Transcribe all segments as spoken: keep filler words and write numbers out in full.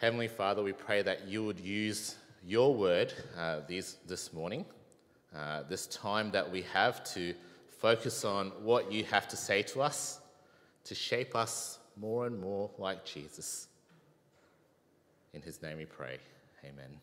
Heavenly Father, we pray that you would use your word uh, these, this morning, uh, this time that we have to focus on what you have to say to us, to shape us more and more like Jesus. In his name we pray. Amen.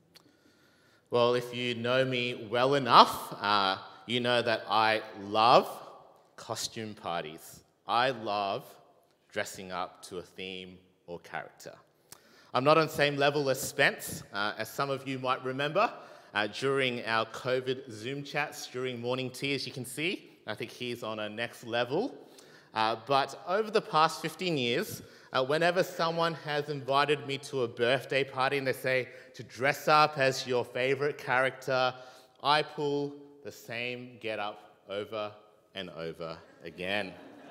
Well, if you know me well enough, uh, you know that I love costume parties. I love dressing up to a theme or character. I'm not on the same level as Spence, uh, as some of you might remember. Uh, during our COVID Zoom chats during morning tea, as you can see, I think he's on a next level. Uh, but over the past fifteen years, uh, whenever someone has invited me to a birthday party and they say to dress up as your favorite character, I pull the same get up over and over again.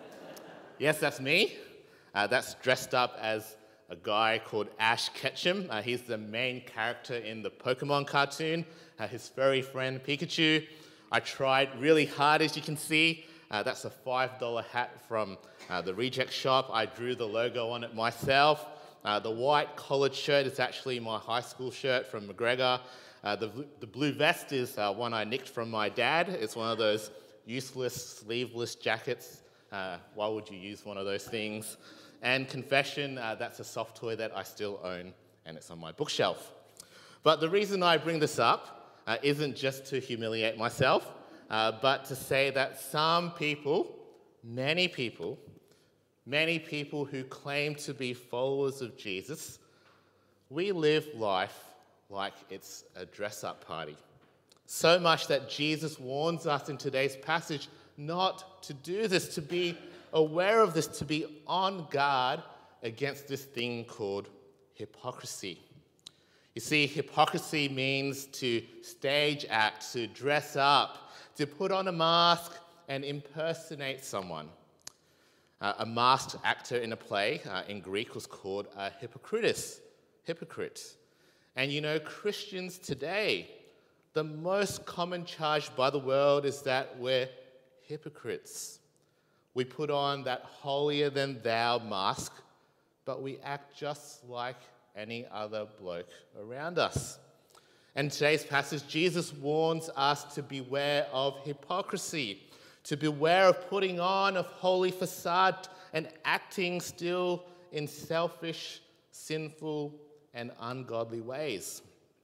Yes, that's me. Uh, that's dressed up as a guy called Ash Ketchum. Uh, he's the main character in the Pokemon cartoon, uh, his furry friend Pikachu. I tried really hard, as you can see. Uh, that's a five dollar hat from uh, the Reject Shop. I drew the logo on it myself. Uh, the white collared shirt is actually my high school shirt from McGregor. Uh, the, the blue vest is uh, one I nicked from my dad. It's one of those useless, sleeveless jackets. Uh, why would you use one of those things? And confession, uh, that's a soft toy that I still own, and it's on my bookshelf. But the reason I bring this up uh, isn't just to humiliate myself, uh, but to say that some people, many people, many people who claim to be followers of Jesus, we live life like it's a dress-up party. So much that Jesus warns us in today's passage not to do this, to be aware of this, to be on guard against this thing called hypocrisy. You see, hypocrisy means to stage act, to dress up, to put on a mask and impersonate someone. Uh, a masked actor in a play uh, in Greek was called a hypocritus, hypocrite. And you know, Christians today, the most common charge by the world is that we're hypocrites. We put on that holier-than-thou mask, but we act just like any other bloke around us. In today's passage, Jesus warns us to beware of hypocrisy, to beware of putting on a holy facade and acting still in selfish, sinful, and ungodly ways.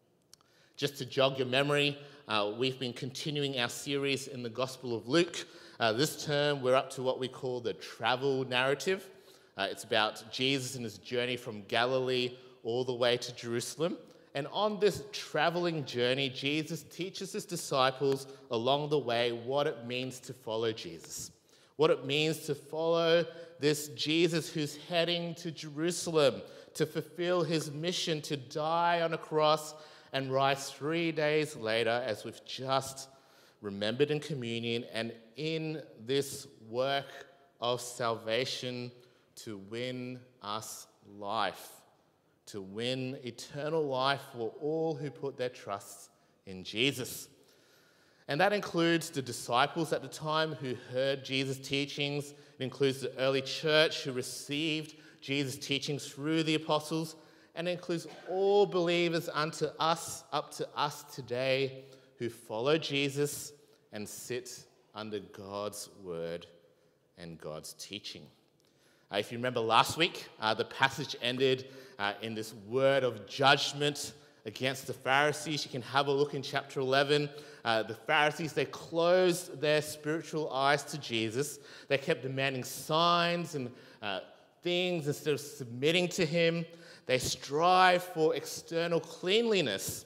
Just to jog your memory, uh, we've been continuing our series in the Gospel of Luke. Uh, this term, we're up to what we call the travel narrative. Uh, it's about Jesus and his journey from Galilee all the way to Jerusalem. And on this traveling journey, Jesus teaches his disciples along the way what it means to follow Jesus, what it means to follow this Jesus who's heading to Jerusalem to fulfill his mission to die on a cross and rise three days later, as we've just remembered in communion, and in this work of salvation to win us life, to win eternal life for all who put their trust in Jesus. And that includes the disciples at the time who heard Jesus' teachings. It includes the early church who received Jesus' teachings through the apostles, and it includes all believers unto us, up to us today, who follow Jesus and sit under God's word and God's teaching. Uh, if you remember last week, uh, the passage ended uh, in this word of judgment against the Pharisees. You can have a look in chapter eleven. Uh, the Pharisees, they closed their spiritual eyes to Jesus. They kept demanding signs and uh, things instead of submitting to him. They strive for external cleanliness,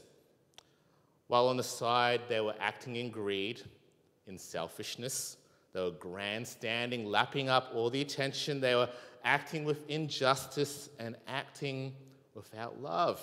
while on the side they were acting in greed, in selfishness. They were grandstanding, lapping up all the attention. They were acting with injustice and acting without love.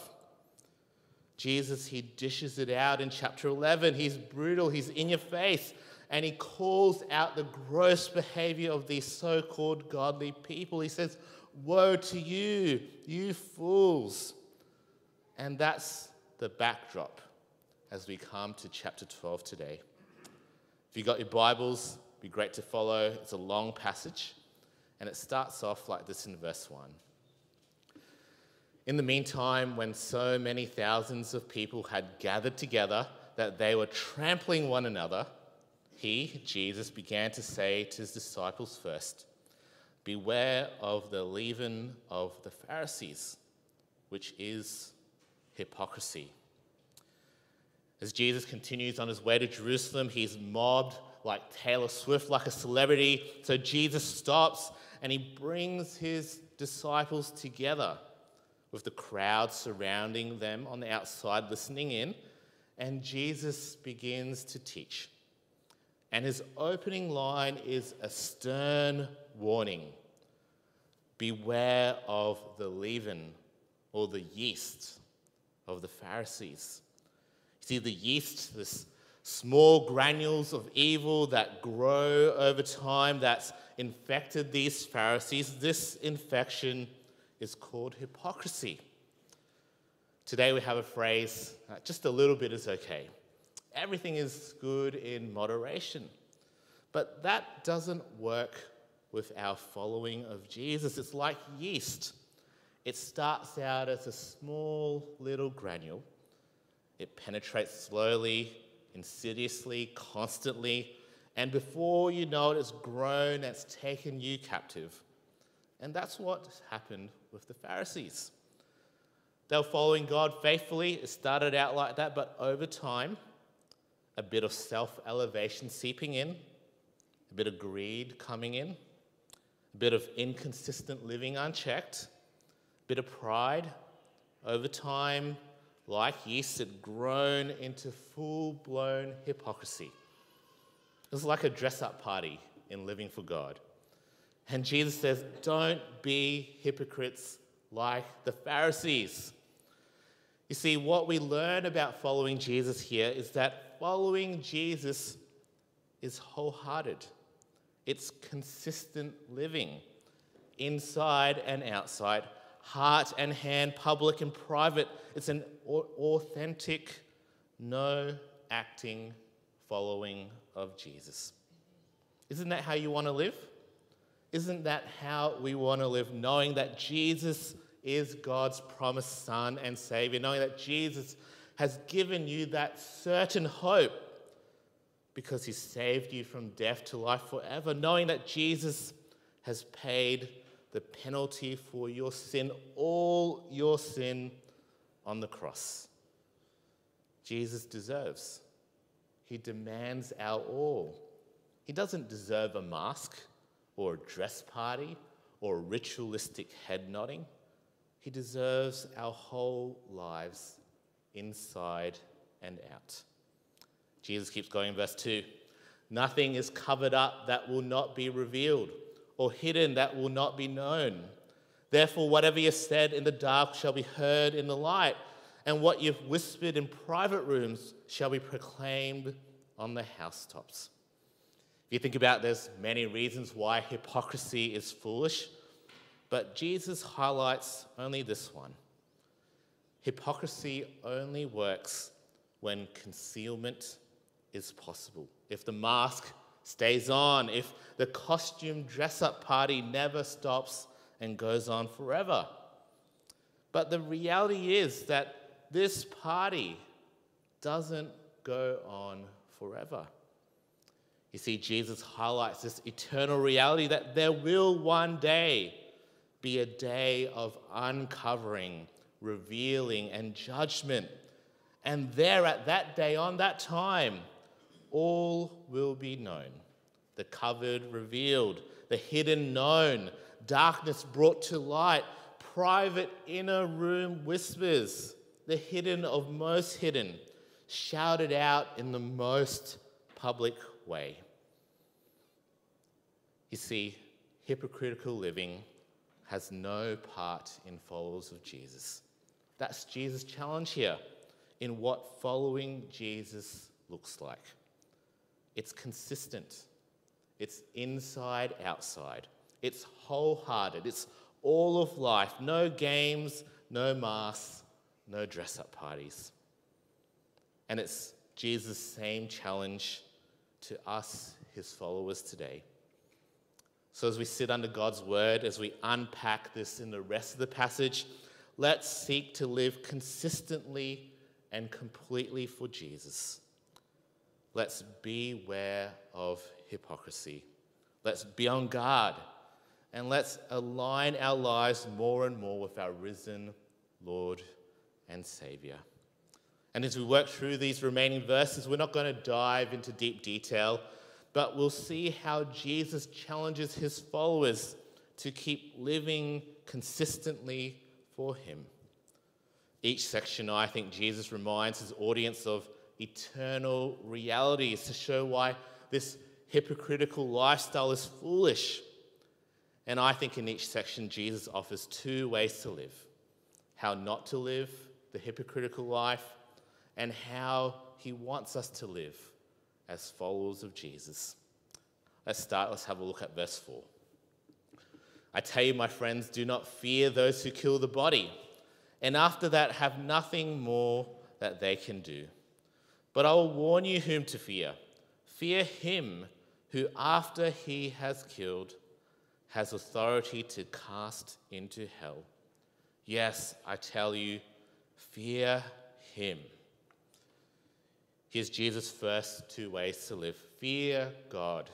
Jesus, he dishes it out in chapter eleven. He's brutal, he's in your face, and he calls out the gross behavior of these so-called godly people. He says, "Woe to you, you fools." And that's the backdrop as we come to chapter twelve today. If you've got your Bibles, it'd be great to follow. It's a long passage, and it starts off like this in verse one. In the meantime, when so many thousands of people had gathered together that they were trampling one another, he, Jesus, began to say to his disciples first, "Beware of the leaven of the Pharisees, which is hypocrisy." As Jesus continues on his way to Jerusalem, he's mobbed like Taylor Swift, like a celebrity. So Jesus stops and he brings his disciples together with the crowd surrounding them on the outside listening in. And Jesus begins to teach. And his opening line is a stern warning. Beware of the leaven or the yeast of the Pharisees. You see, the yeast, this small granules of evil that grow over time that's infected these Pharisees, this infection is called hypocrisy. Today we have a phrase, uh, just a little bit is okay. Everything is good in moderation. But that doesn't work with our following of Jesus. It's like yeast. It starts out as a small little granule. It penetrates slowly, insidiously, constantly, and before you know it, it's grown and it's taken you captive. And that's what happened with the Pharisees. They were following God faithfully. It started out like that, but over time, a bit of self-elevation seeping in, a bit of greed coming in, a bit of inconsistent living unchecked, a bit of pride. Over time, like yeast, it had grown into full-blown hypocrisy. It was like a dress-up party in living for God. And Jesus says, don't be hypocrites like the Pharisees. You see, what we learn about following Jesus here is that following Jesus is wholehearted. It's consistent living, inside and outside, heart and hand, public and private. It's an authentic, no acting following of Jesus. Isn't that how you want to live? Isn't that how we want to live, knowing that Jesus is God's promised Son and Savior, knowing that Jesus has given you that certain hope because he saved you from death to life forever, knowing that Jesus has paid the penalty for your sin, all your sin on the cross. Jesus deserves. He demands our all. He doesn't deserve a mask or a dress party or ritualistic head nodding. He deserves our whole lives, inside and out. Jesus keeps going in verse two. Nothing is covered up that will not be revealed, or hidden that will not be known. Therefore, whatever you said in the dark shall be heard in the light, and what you've whispered in private rooms shall be proclaimed on the housetops. If you think about it, there's many reasons why hypocrisy is foolish, but Jesus highlights only this one. Hypocrisy only works when concealment is possible. If the mask stays on, if the costume dress-up party never stops and goes on forever. But the reality is that this party doesn't go on forever. You see, Jesus highlights this eternal reality that there will one day be a day of uncovering, revealing, and judgment. And there at that day, on that time, all will be known. The covered revealed, the hidden known, darkness brought to light, private inner room whispers, the hidden of most hidden, shouted out in the most public way. You see, hypocritical living has no part in followers of Jesus. That's Jesus' challenge here in what following Jesus looks like. It's consistent. It's inside, outside. It's wholehearted. It's all of life. No games, no masks, no dress-up parties. And it's Jesus' same challenge to us, his followers today. So as we sit under God's word, as we unpack this in the rest of the passage, Let's seek to live consistently and completely for Jesus. Let's beware of hypocrisy. Let's be on guard, and let's align our lives more and more with our risen Lord and Saviour. And as we work through these remaining verses, we're not going to dive into deep detail, but we'll see how Jesus challenges his followers to keep living consistently for him. Each section, I think Jesus reminds his audience of eternal realities to show why this hypocritical lifestyle is foolish. And I think in each section, Jesus offers two ways to live: how not to live the hypocritical life, and how he wants us to live as followers of Jesus. Let's start, let's have a look at verse four. I tell you, my friends, do not fear those who kill the body, and after that have nothing more that they can do. But I will warn you whom to fear. Fear him who, after he has killed, has authority to cast into hell. Yes, I tell you, fear him. Here's Jesus' first two ways to live: fear God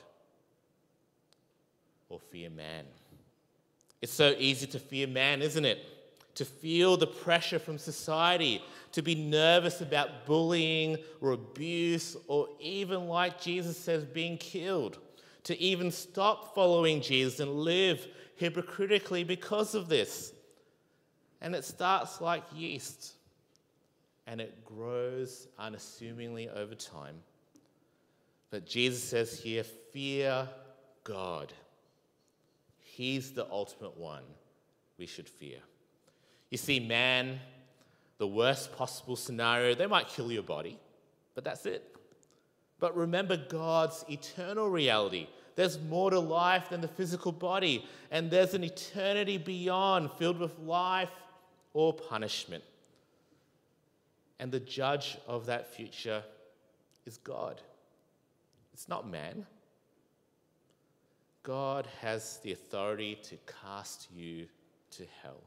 or fear man. It's so easy to fear man, isn't it? To feel the pressure from society, to be nervous about bullying or abuse, or even, like Jesus says, being killed, to even stop following Jesus and live hypocritically because of this. And it starts like yeast, and it grows unassumingly over time. But Jesus says here, fear God. He's the ultimate one we should fear. You see, man, the worst possible scenario, they might kill your body, but that's it. But remember God's eternal reality. There's more to life than the physical body, and there's an eternity beyond filled with life or punishment. And the judge of that future is God. It's not man. God has the authority to cast you to hell.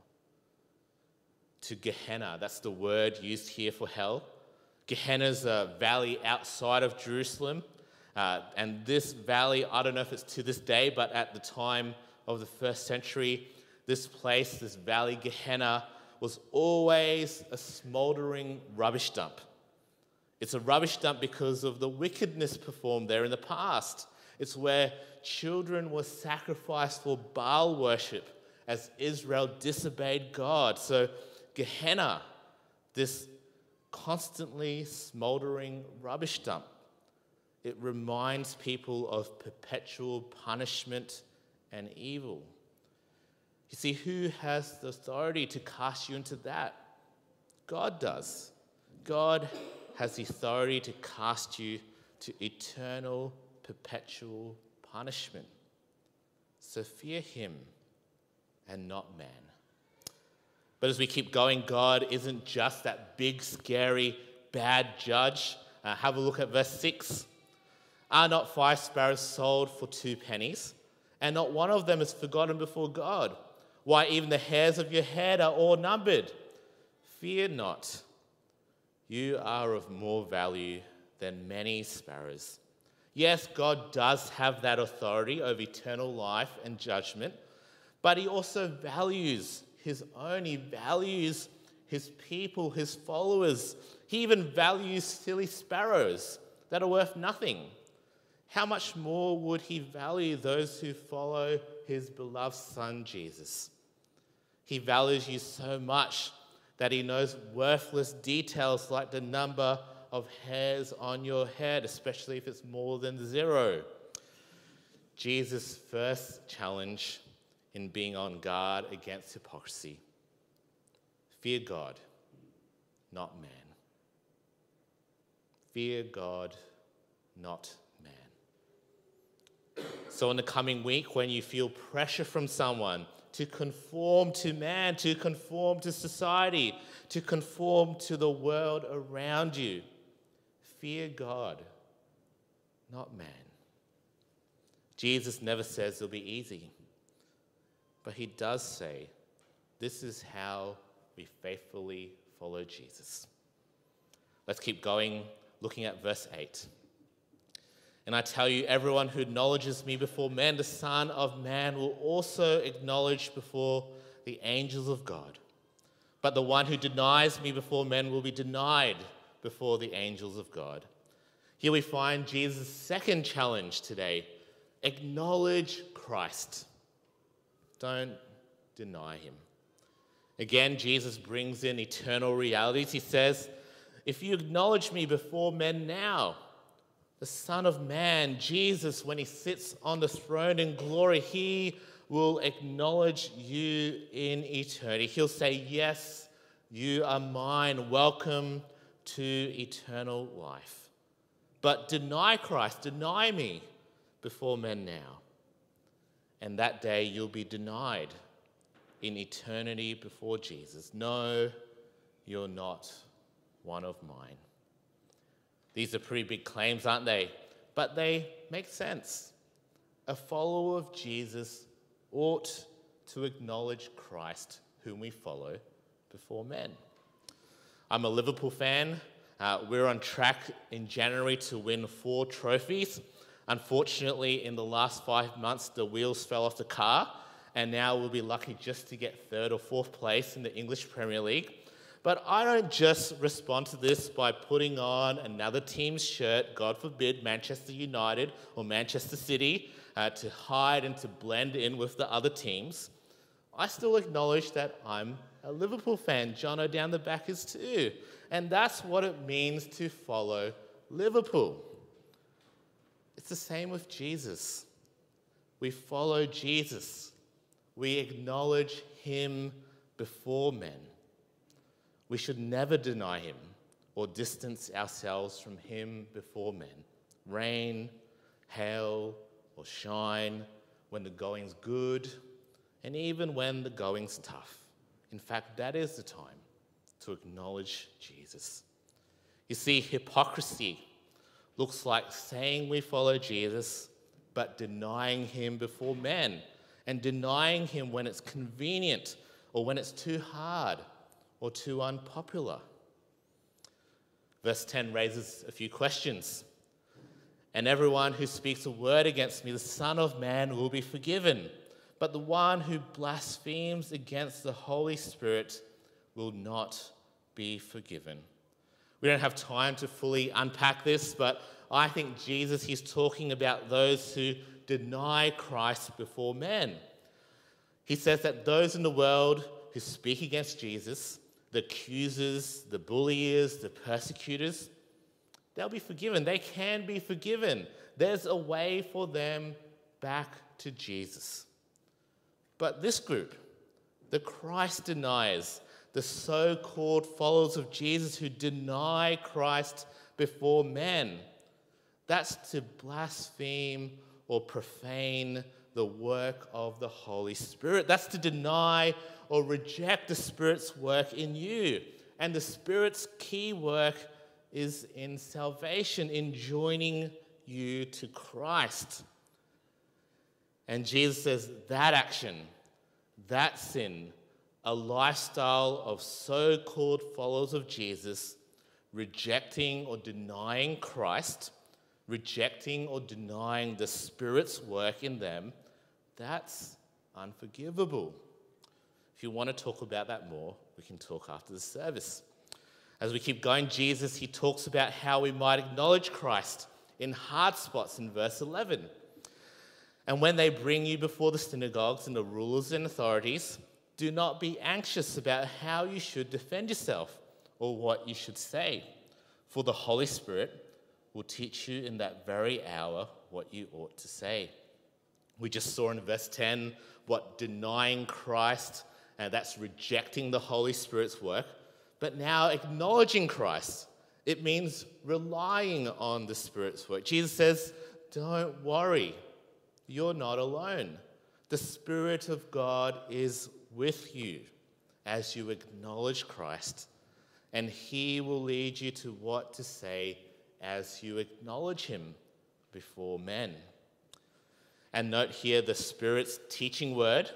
To Gehenna, that's the word used here for hell. Gehenna's a valley outside of Jerusalem. Uh, and this valley, I don't know if it's to this day, but at the time of the first century, this place, this valley, Gehenna, was always a smouldering rubbish dump. It's a rubbish dump because of the wickedness performed there in the past. It's where children were sacrificed for Baal worship as Israel disobeyed God. So Gehenna, this constantly smouldering rubbish dump, it reminds people of perpetual punishment and evil. You see, who has the authority to cast you into that? God does. God has the authority to cast you to eternal, perpetual punishment. So fear him and not man. But as we keep going, God isn't just that big, scary, bad judge. Uh, have a look at verse six. Are not five sparrows sold for two pennies? And not one of them is forgotten before God. Why, even the hairs of your head are all numbered. Fear not. You are of more value than many sparrows. Yes, God does have that authority over eternal life and judgment, but he also values his own. He values his people, his followers. He even values silly sparrows that are worth nothing. How much more would he value those who follow his beloved Son, Jesus? He values you so much that he knows worthless details like the number of hairs on your head, especially if it's more than zero. Jesus' first challenge in being on guard against hypocrisy: fear God, not man. Fear God, not man. So in the coming week, when you feel pressure from someone to conform to man, to conform to society, to conform to the world around you, fear God, not man. Jesus never says it'll be easy, but he does say, this is how we faithfully follow Jesus. Let's keep going, looking at verse eight. And I tell you, everyone who acknowledges me before men, the Son of Man will also acknowledge before the angels of God. But the one who denies me before men will be denied before the angels of God. Here we find Jesus' second challenge today. Acknowledge Christ. Don't deny him. Again, Jesus brings in eternal realities. He says, if you acknowledge me before men now, the Son of Man, Jesus, when he sits on the throne in glory, he will acknowledge you in eternity. He'll say, yes, you are mine. Welcome to eternal life. But deny Christ, deny me before men now. And that day you'll be denied in eternity before Jesus. No, you're not one of mine. These are pretty big claims, aren't they? But they make sense. A follower of Jesus ought to acknowledge Christ, whom we follow, before men. I'm a Liverpool fan. Uh, we're on track in January to win four trophies. Unfortunately, in the last five months, the wheels fell off the car, and now we'll be lucky just to get third or fourth place in the English Premier League. But I don't just respond to this by putting on another team's shirt, God forbid, Manchester United or Manchester City, uh, to hide and to blend in with the other teams. I still acknowledge that I'm a Liverpool fan. Jono down the back is too. And that's what it means to follow Liverpool. It's the same with Jesus. We follow Jesus. We acknowledge him before men. We should never deny him or distance ourselves from him before men. Rain, hail, or shine, when the going's good, and even when the going's tough. In fact, that is the time to acknowledge Jesus. You see, hypocrisy looks like saying we follow Jesus, but denying him before men, and denying him when it's convenient or when it's too hard or too unpopular. Verse ten raises a few questions. And everyone who speaks a word against me, the Son of Man, will be forgiven. But the one who blasphemes against the Holy Spirit will not be forgiven. We don't have time to fully unpack this, but I think Jesus, he's talking about those who deny Christ before men. He says that those in the world who speak against Jesus, the accusers, the bulliers, the persecutors, they'll be forgiven. They can be forgiven. There's a way for them back to Jesus. But this group, the Christ deniers, the so-called followers of Jesus who deny Christ before men, that's to blaspheme or profane the work of the Holy Spirit. That's to deny or reject the Spirit's work in you. And the Spirit's key work is in salvation, in joining you to Christ. And Jesus says that action, that sin, a lifestyle of so-called followers of Jesus, rejecting or denying Christ, rejecting or denying the Spirit's work in them, that's unforgivable. If you want to talk about that more, we can talk after the service. As we keep going, Jesus, he talks about how we might acknowledge Christ in hard spots in verse eleven. And when they bring you before the synagogues and the rulers and authorities, do not be anxious about how you should defend yourself or what you should say, for the Holy Spirit will teach you in that very hour what you ought to say. We just saw in verse ten what denying Christ, and that's rejecting the Holy Spirit's work. But now acknowledging Christ, it means relying on the Spirit's work. Jesus says, don't worry, you're not alone. The Spirit of God is with you as you acknowledge Christ, and he will lead you to what to say as you acknowledge him before men. And note here the Spirit's teaching word.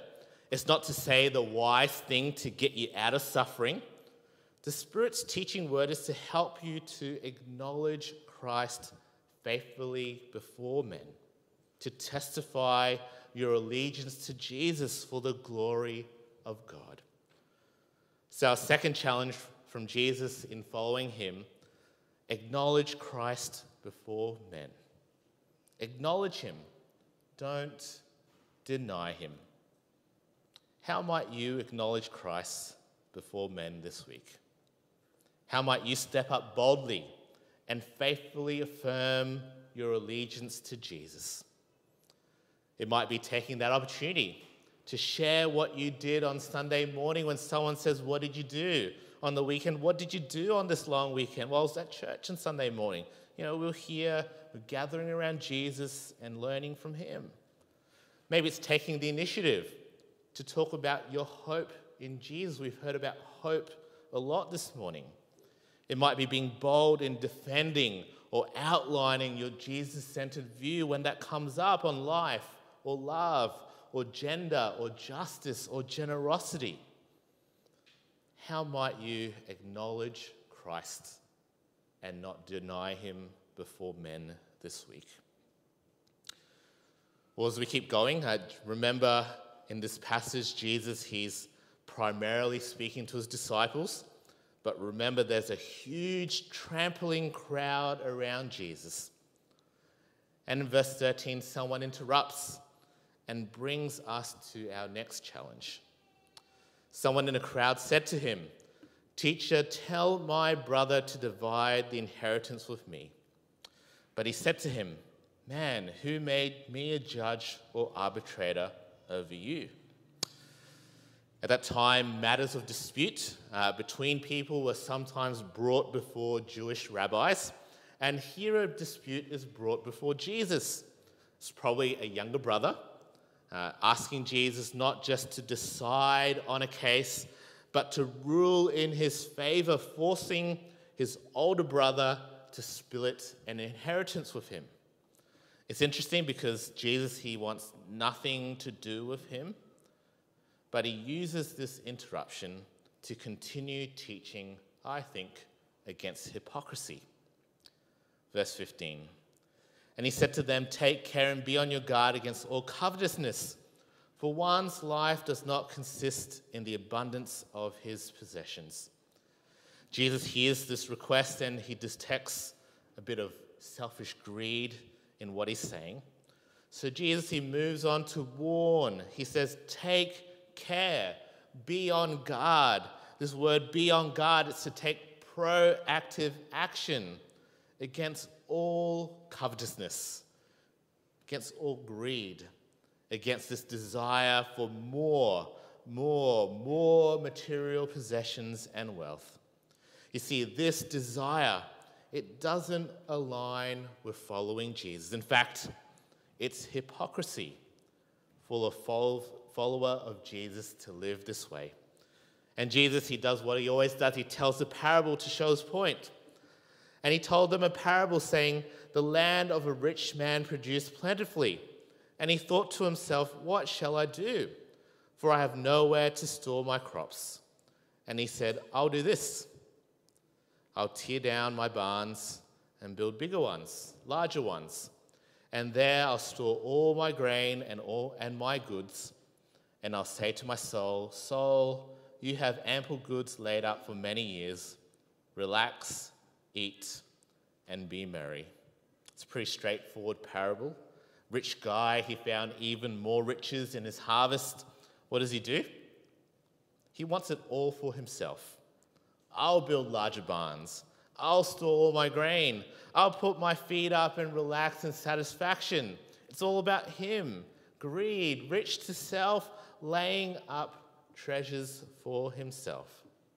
It's not to say the wise thing to get you out of suffering. The Spirit's teaching word is to help you to acknowledge Christ faithfully before men, to testify your allegiance to Jesus for the glory of God. So our second challenge from Jesus in following him, acknowledge Christ before men. Acknowledge him. Don't deny him. How might you acknowledge Christ before men this week? How might you step up boldly and faithfully affirm your allegiance to Jesus? It might be taking that opportunity to share what you did on Sunday morning when someone says, "What did you do on the weekend? What did you do on this long weekend?" Well, I was at church on Sunday morning. You know, we're here, we're gathering around Jesus and learning from him. Maybe it's taking the initiative to talk about your hope in Jesus. We've heard about hope a lot this morning. It might be being bold in defending or outlining your Jesus-centered view when that comes up on life or love or gender or justice or generosity. How might you acknowledge Christ and not deny him before men this week? Well, as we keep going, I remember in this passage, Jesus, he's primarily speaking to his disciples, but remember there's a huge trampling crowd around Jesus. And in verse thirteen, someone interrupts and brings us to our next challenge. Someone in the crowd said to him, "Teacher, tell my brother to divide the inheritance with me." But he said to him, "Man, who made me a judge or arbitrator over you?" At that time, matters of dispute uh, between people were sometimes brought before Jewish rabbis, and here a dispute is brought before Jesus. It's probably a younger brother uh, asking Jesus not just to decide on a case, but to rule in his favor, forcing his older brother to split an inheritance with him. It's interesting because Jesus, he wants nothing to do with him, but he uses this interruption to continue teaching, I think, against hypocrisy. Verse fifteen, and he said to them, "Take care and be on your guard against all covetousness, for one's life does not consist in the abundance of his possessions." Jesus hears this request and he detects a bit of selfish greed in what he's saying. So Jesus, he moves on to warn. He says, take care, be on guard. This word be on guard is to take proactive action against all covetousness, against all greed, against this desire for more, more, more material possessions and wealth. You see, this desire, it doesn't align with following Jesus. In fact, it's hypocrisy for a follower of Jesus to live this way. And Jesus, he does what he always does. He tells a parable to show his point. And he told them a parable saying, the land of a rich man produced plentifully. And he thought to himself, what shall I do? For I have nowhere to store my crops. And he said, I'll do this. I'll tear down my barns and build bigger ones, larger ones. And there I'll store all my grain and all and my goods. And I'll say to my soul, soul, you have ample goods laid up for many years. Relax, eat, and be merry. It's a pretty straightforward parable. Rich guy, he found even more riches in his harvest. What does he do? He wants it all for himself. I'll build larger barns. I'll store all my grain. I'll put my feet up and relax in satisfaction. It's all about him. Greed, rich to self, laying up treasures for himself.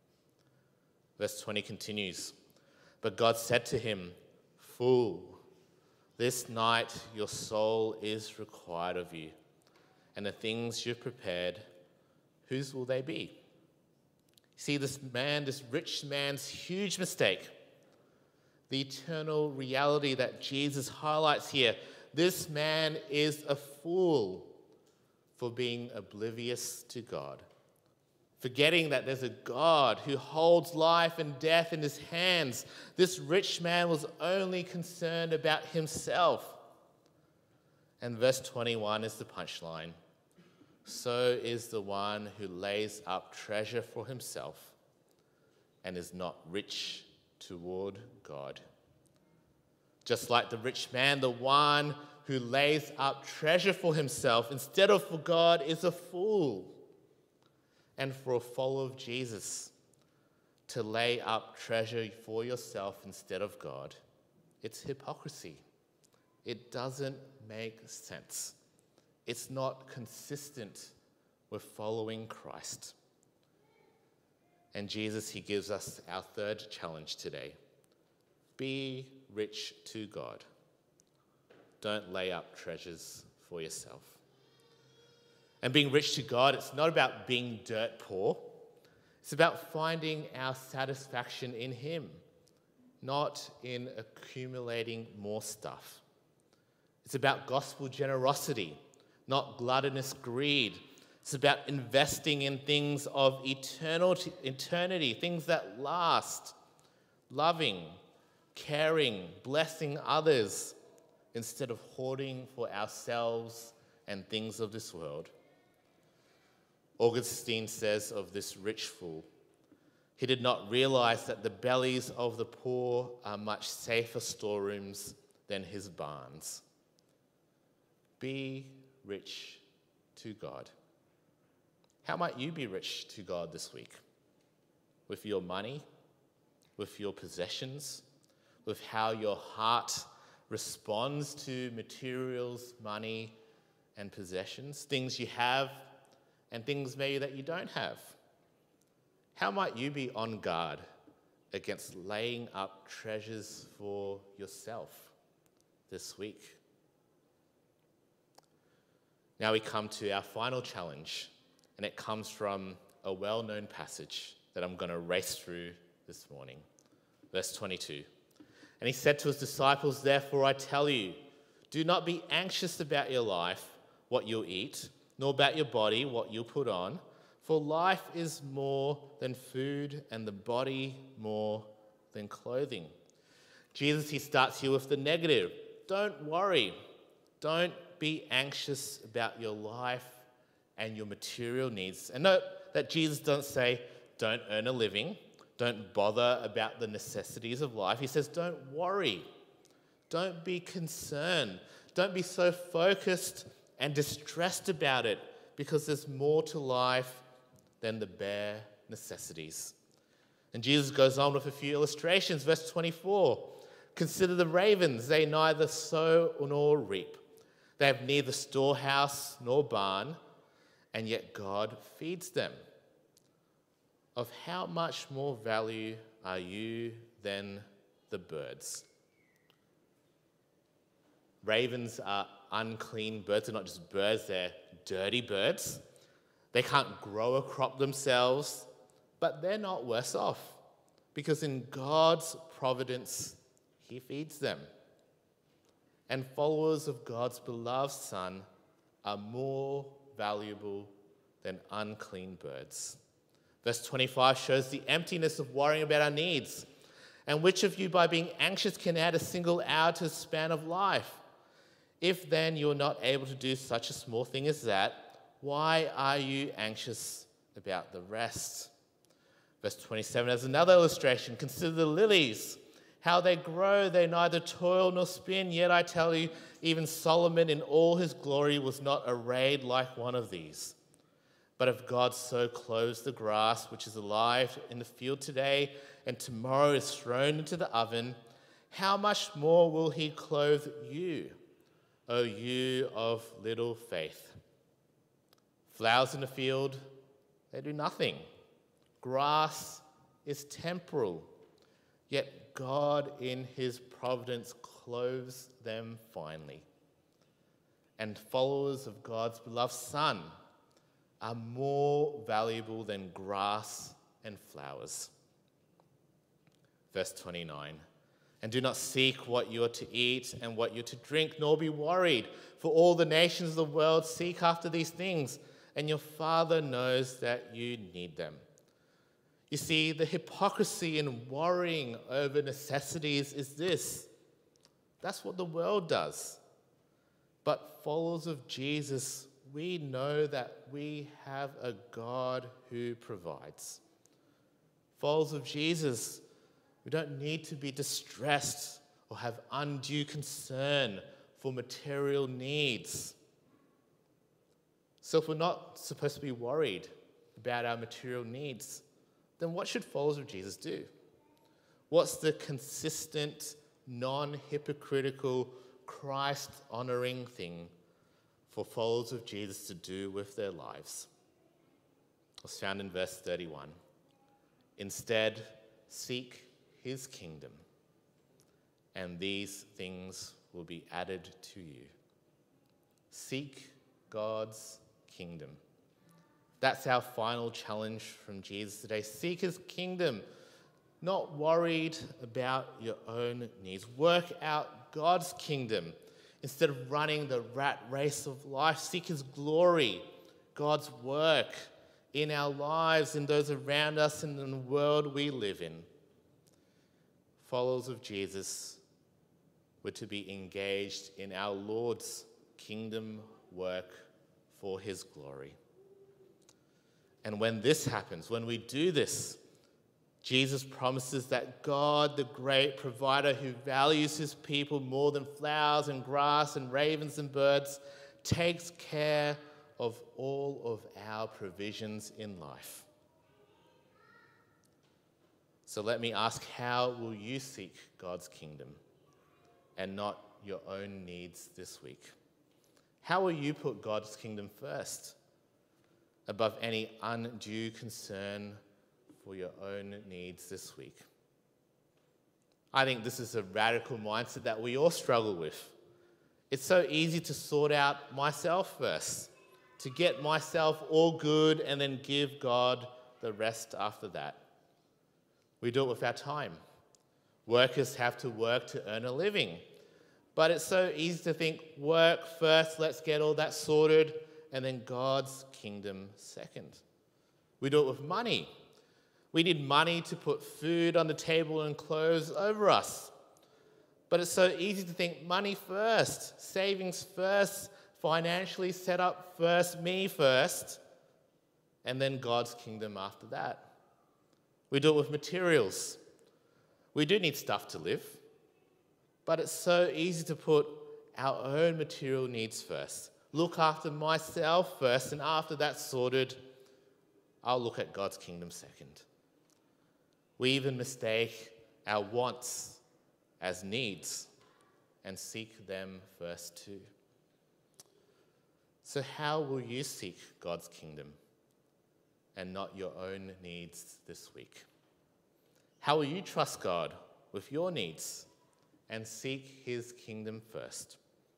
Verse twenty continues, but God said to him, fool, this night your soul is required of you, and the things you've prepared, whose will they be? See, this man, this rich man's huge mistake, the eternal reality that Jesus highlights here, this man is a fool. for being oblivious to God, forgetting that there's a God who holds life and death in his hands. This rich man was only concerned about himself. And verse twenty-one is the punchline. So is the one who lays up treasure for himself and is not rich toward God. Just like the rich man, the one who lays up treasure for himself instead of for God is a fool. And for a follower of Jesus, to lay up treasure for yourself instead of God, it's hypocrisy. It doesn't make sense. It's not consistent with following Christ. And Jesus, he gives us our third challenge today. Be rich to God. Don't lay up treasures for yourself. And being rich to God, it's not about being dirt poor. It's about finding our satisfaction in him, not in accumulating more stuff. It's about gospel generosity, not gluttonous greed. It's about investing in things of eternal eternity, things that last, loving, caring, blessing others, instead of hoarding for ourselves and things of this world. Augustine says of this rich fool, he did not realize that the bellies of the poor are much safer storerooms than his barns. Be rich to God. How might you be rich to God this week? With your money, with your possessions, with how your heart responds to materials, money, and possessions, things you have and things maybe that you don't have. How might you be on guard against laying up treasures for yourself this week? Now we come to our final challenge, and it comes from a well-known passage that I'm going to race through this morning. Verse twenty-two. And he said to his disciples, "Therefore I tell you, do not be anxious about your life, what you'll eat, nor about your body, what you'll put on. For life is more than food, and the body more than clothing." Jesus, he starts here with the negative. Don't worry. Don't be anxious about your life and your material needs. And note that Jesus doesn't say, don't earn a living. Don't bother about the necessities of life. He says, don't worry. Don't be concerned. Don't be so focused and distressed about it, because there's more to life than the bare necessities. And Jesus goes on with a few illustrations. Verse twenty-four, consider the ravens. They neither sow nor reap. They have neither storehouse nor barn, and yet God feeds them. Of how much more value are you than the birds? Ravens are unclean birds. They're not just birds, they're dirty birds. They can't grow a crop themselves, but they're not worse off, because in God's providence, he feeds them. And followers of God's beloved Son are more valuable than unclean birds. Verse twenty-five shows the emptiness of worrying about our needs. And which of you, by being anxious, can add a single hour to the span of life? If then you're not able to do such a small thing as that, why are you anxious about the rest? Verse twenty-seven has another illustration. Consider the lilies, how they grow. They neither toil nor spin. Yet I tell you, even Solomon in all his glory was not arrayed like one of these. But if God so clothes the grass, which is alive in the field today and tomorrow is thrown into the oven, how much more will he clothe you, O you of little faith? Flowers in the field, they do nothing. Grass is temporal, yet God in his providence clothes them finely. And followers of God's beloved Son are more valuable than grass and flowers. Verse twenty-nine, And do not seek what you are to eat and what you are to drink, nor be worried, for all the nations of the world seek after these things, and your Father knows that you need them. You see, the hypocrisy in worrying over necessities is this. That's what the world does. But followers of Jesus, we know that we have a God who provides. Followers of Jesus, we don't need to be distressed or have undue concern for material needs. So if we're not supposed to be worried about our material needs, then what should followers of Jesus do? What's the consistent, non-hypocritical, Christ-honoring thing for followers of Jesus to do with their lives? It's found in verse thirty-one. Instead, seek his kingdom, and these things will be added to you. Seek God's kingdom. That's our final challenge from Jesus today. Seek his kingdom, not worried about your own needs. Work out God's kingdom instead of running the rat race of life. Seek his glory, God's work in our lives, in those around us, and in the world we live in. Followers of Jesus were to be engaged in our Lord's kingdom work for his glory. And when this happens, when we do this, Jesus promises that God, the great provider who values his people more than flowers and grass and ravens and birds, takes care of all of our provisions in life. So let me ask, how will you seek God's kingdom and not your own needs this week? How will you put God's kingdom first above any undue concern for your own needs this week? I think this is a radical mindset that we all struggle with. It's so easy to sort out myself first, to get myself all good and then give God the rest after that. We do it with our time. Workers have to work to earn a living. But it's so easy to think, work first, let's get all that sorted, and then God's kingdom second. We do it with money. We need money to put food on the table and clothes over us. But it's so easy to think money first, savings first, financially set up first, me first, and then God's kingdom after that. We do it with materials. We do need stuff to live, but it's so easy to put our own material needs first. Look after myself first, and after that's sorted, I'll look at God's kingdom second. We even mistake our wants as needs and seek them first too. So how will you seek God's kingdom and not your own needs this week? How will you trust God with your needs and seek his kingdom first?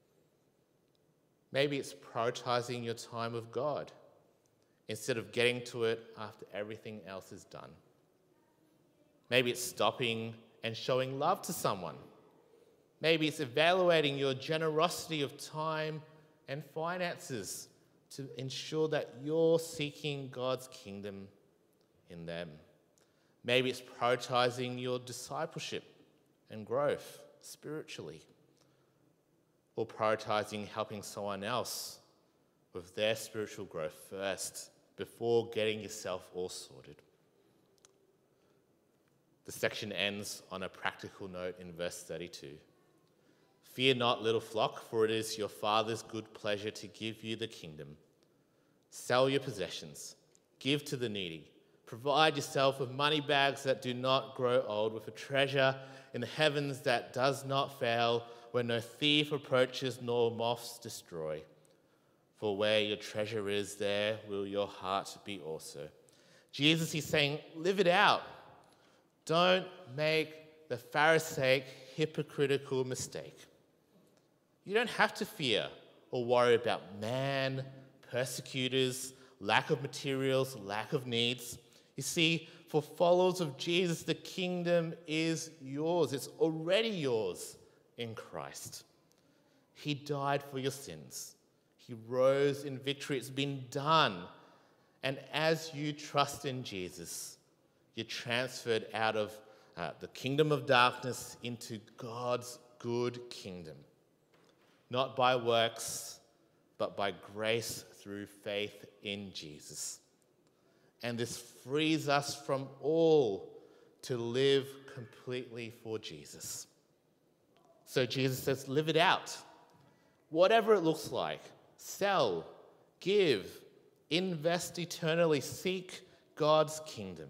Maybe it's prioritizing your time with God instead of getting to it after everything else is done. Maybe it's stopping and showing love to someone. Maybe it's evaluating your generosity of time and finances to ensure that you're seeking God's kingdom in them. Maybe it's prioritizing your discipleship and growth spiritually, or prioritizing helping someone else with their spiritual growth first before getting yourself all sorted. The section ends on a practical note in verse thirty-two. Fear not, little flock, for it is your Father's good pleasure to give you the kingdom. Sell your possessions, give to the needy, provide yourself with money bags that do not grow old, with a treasure in the heavens that does not fail, where no thief approaches nor moths destroy. For where your treasure is, there will your heart be also. Jesus is saying, live it out. Don't make the Pharisaic hypocritical mistake. You don't have to fear or worry about man, persecutors, lack of materials, lack of needs. You see, For followers of Jesus, the kingdom is yours. It's already yours in Christ. He died for your sins. He rose in victory. It's been done. And as you trust in Jesus, you're transferred out of uh, the kingdom of darkness into God's good kingdom. Not by works, but by grace through faith in Jesus. And this frees us from all to live completely for Jesus. So Jesus says, live it out. Whatever it looks like, sell, give, invest eternally, seek God's kingdom.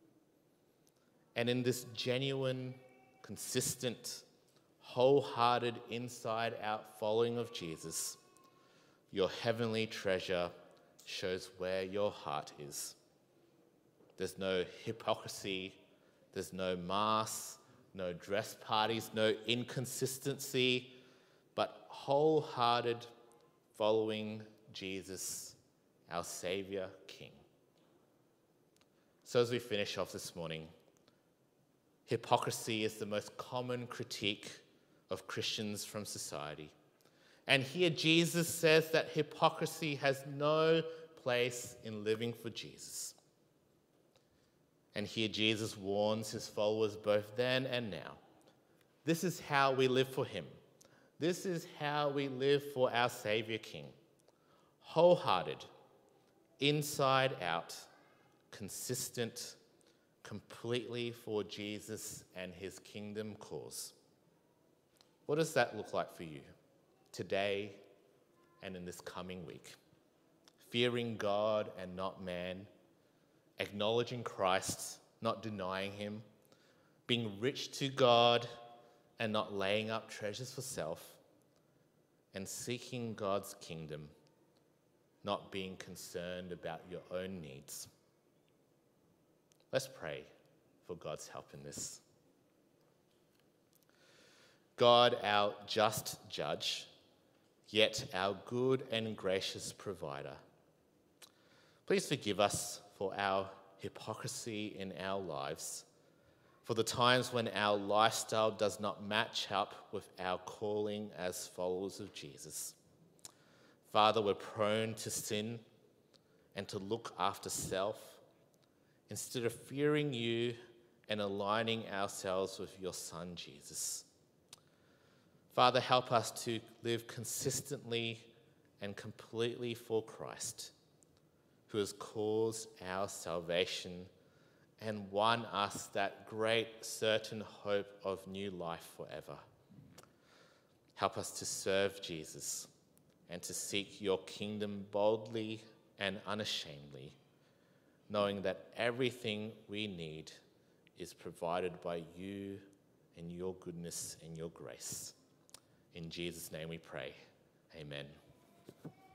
And in this genuine, consistent, wholehearted, inside-out following of Jesus, your heavenly treasure shows where your heart is. There's no hypocrisy, there's no mass, no dress parties, no inconsistency, but wholehearted following Jesus, our Saviour King. So as we finish off this morning, hypocrisy is the most common critique of Christians from society. And here Jesus says that hypocrisy has no place in living for Jesus. And here Jesus warns his followers both then and now. This is how we live for him. This is how we live for our Saviour King. Wholehearted, inside out, consistent, completely for Jesus and his kingdom cause. What does that look like for you today and in this coming week? Fearing God and not man, acknowledging Christ, not denying him, being rich to God and not laying up treasures for self, and seeking God's kingdom, not being concerned about your own needs. Let's pray for God's help in this. God, our just judge, yet our good and gracious provider, please forgive us for our hypocrisy in our lives, for the times when our lifestyle does not match up with our calling as followers of Jesus. Father, we're prone to sin and to look after self instead of fearing you and aligning ourselves with your Son, Jesus. Father, help us to live consistently and completely for Christ, who has caused our salvation and won us that great certain hope of new life forever. Help us to serve Jesus and to seek your kingdom boldly and unashamedly, knowing that everything we need is provided by you and your goodness and your grace. In Jesus' name we pray. Amen.